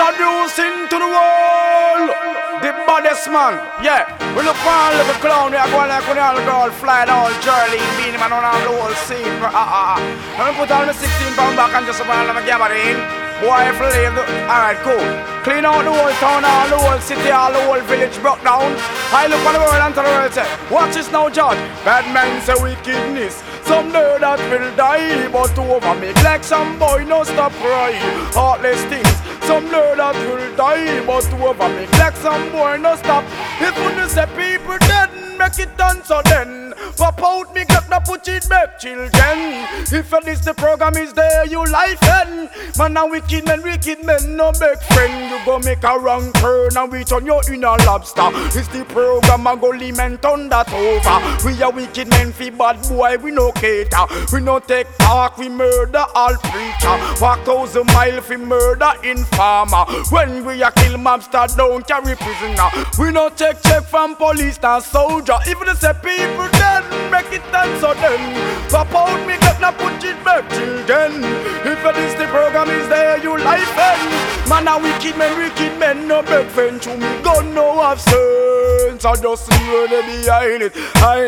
Introducing to the world the baddest man. Yeah, we look for a little clown. We are going like when all girl fly down Charlie, Beanie Man on the whole scene. Let me put all the 16 pound back and just about my gabardine. Boy, if you leave the... Alright, cool. Clean out the whole town, all the whole city, all the whole village broke down. I look for the world and tell the world say, watch this now, George. Bad men say wickedness. Some day that will die, but over me like some boy no stop cry. Heartless things. Some day that will die, but over me like some boy no stop. If you say people dead, make it done so then. Pop out me got to put it back, children. If this the program is there, you life end. Man a wicked men, no big friend. You go make a wrong turn and we turn you in a lobster. It's the program a go liment on that over. We a wicked men fi bad boy, we no cater. We no take talk, we murder all preacher. Walk 1,000 miles fi murder informer. When we a kill mobster, don't carry prisoner. We no take check from police and soldier. Even the say people dead, make it done so then. Pop out me get na put it back children. If this the program is there, you life end. Man a wicked men, no big friend to me. Gun no have sense. I just see where they behind it.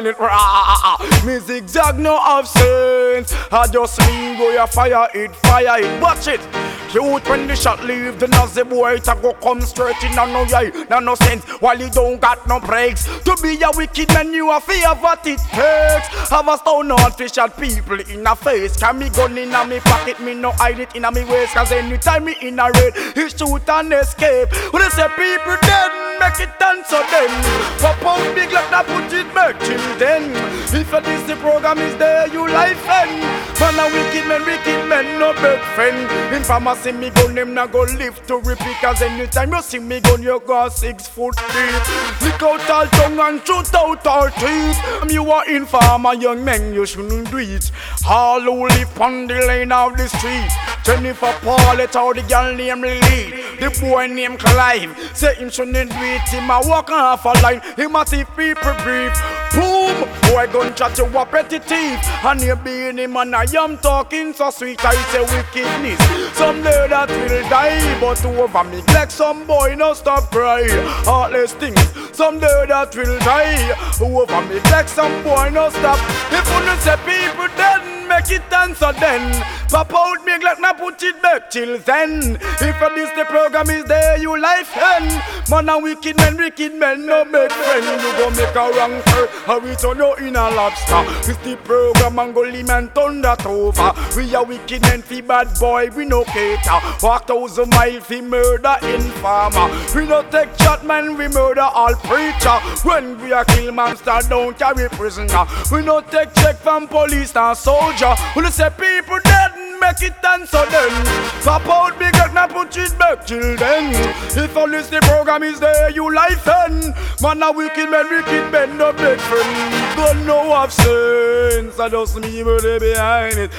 Me zigzag no have sense. I just me go ya fire it. Watch it. Cute when the shot leave the nazi boy to go come straight in and no eye, no sense while he don't got no breaks. To be a wicked man you a fear what it takes. Have a stone on fish at people in a face. Can me gun in a me pocket, me no hide it in a me waist. Cause anytime me in a raid, he shoot and escape. When they say people dead, make it done so then. Pop out big like that put it back till then. If this the program is there, you life end. Man a wicked men, no big friend. In pharmacy me gun, them not go live to repeat. Cause anytime you see me gun, you go 6 foot deep. Lick out all tongue and shoot out all teeth. You are informer, young men, you shouldn't do it. All who live on the lane of the street. Jennifer Paul, it's how the girl name lead. The boy named Clive, say him shouldn't do it. Him a walk off a line, him a see people brief. Boom, boy gun chat you repetitive. And you being him and I am talking so sweet. I say wickedness. Someday that will die, but over me like some boy no stop crying. Heartless things. Someday that will die, over me like some boy no stop. If you say people dead, make it answer then. Pop out me like na put it back till then. If this the program is there, you life end. Man a wicked men, no big friend. You go make a wrong turn, or we turn you in a lobster. It's the program and go liment on that over. We a wicked men fi bad boy, we no cater. Walk 1,000 miles fi murder informer. We no take shot man, we murder all preacher. When we a kill monster, don't carry prisoner. We no take check from police and soldier. When they say people dead, make it done so then. Pop out big up, now put it back till then. If all this the program is there, you life end. Man a wicked men, no big friend. Don't know have sense. I just me where they behind it.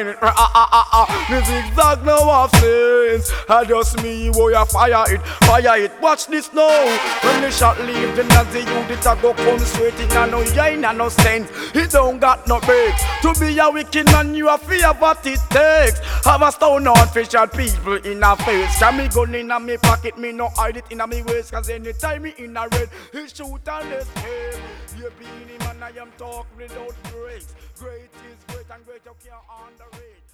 Me zigzag no have sense. I just me where you fire it. Watch this now. When the shot leave the Nazi youth, it a go come straight in and no yin and no sense. He don't got no breaks. To be a wicked man, you a fear what it takes. Have a stone on fish at people in a face. Can me gun in a me pocket, me no hide it in a me waist. Cause anytime me in a red, he shoot and escape. You being him and I am talk without breaks. Great is great and great, you can't underrate.